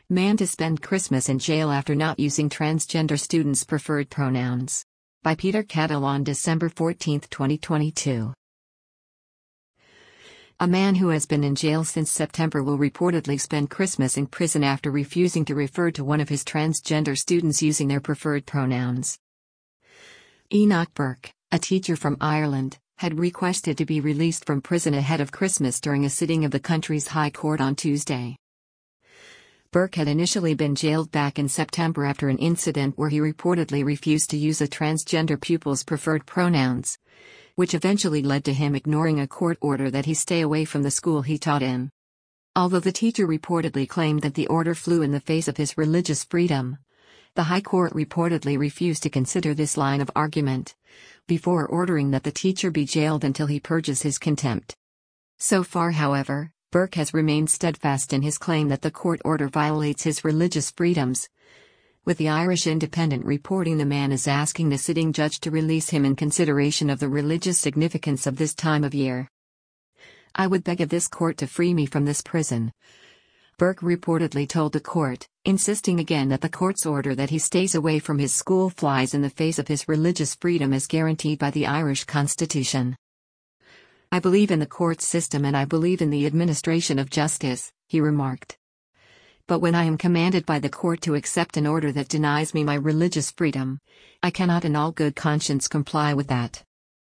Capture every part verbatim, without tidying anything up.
Man to spend Christmas in jail after not using transgender students' preferred pronouns. By Peter Cattle on December fourteenth, twenty twenty-two. A man who has been in jail since September will reportedly spend Christmas in prison after refusing to refer to one of his transgender students using their preferred pronouns. Enoch Burke, a teacher from Ireland, had requested to be released from prison ahead of Christmas during a sitting of the country's High Court on Tuesday. Burke had initially been jailed back in September after an incident where he reportedly refused to use a transgender pupil's preferred pronouns, which eventually led to him ignoring a court order that he stay away from the school he taught in. Although the teacher reportedly claimed that the order flew in the face of his religious freedom, the High Court reportedly refused to consider this line of argument, before ordering that the teacher be jailed until he purges his contempt. So far, however, Burke has remained steadfast in his claim that the court order violates his religious freedoms, with the Irish Independent reporting the man is asking the sitting judge to release him in consideration of the religious significance of this time of year. "I would beg of this court to free me from this prison," Burke reportedly told the court, insisting again that the court's order that he stays away from his school flies in the face of his religious freedom as guaranteed by the Irish Constitution. "I believe in the court system and I believe in the administration of justice," he remarked. "But when I am commanded by the court to accept an order that denies me my religious freedom, I cannot in all good conscience comply with that.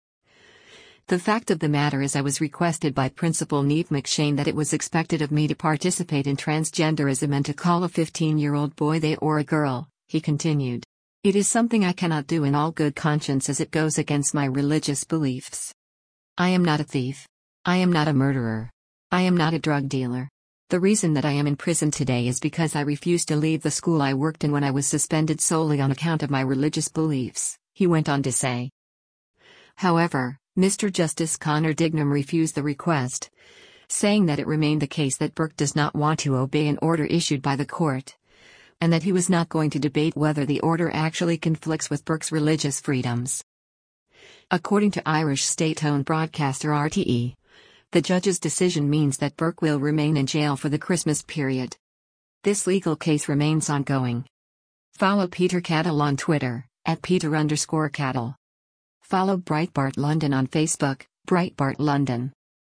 The fact of the matter is I was requested by Principal Niamh McShane that it was expected of me to participate in transgenderism and to call a fifteen-year-old boy they or a girl," he continued. "It is something I cannot do in all good conscience as it goes against my religious beliefs. I am not a thief. I am not a murderer. I am not a drug dealer. The reason that I am in prison today is because I refused to leave the school I worked in when I was suspended solely on account of my religious beliefs," he went on to say. However, Mister Justice Conor Dignam refused the request, saying that it remained the case that Burke does not want to obey an order issued by the court, and that he was not going to debate whether the order actually conflicts with Burke's religious freedoms. According to Irish state-owned broadcaster R T E, the judge's decision means that Burke will remain in jail for the Christmas period. This legal case remains ongoing. Follow Peter Cattle on Twitter, at Peter underscore Cattle. Follow Breitbart London on Facebook, Breitbart London.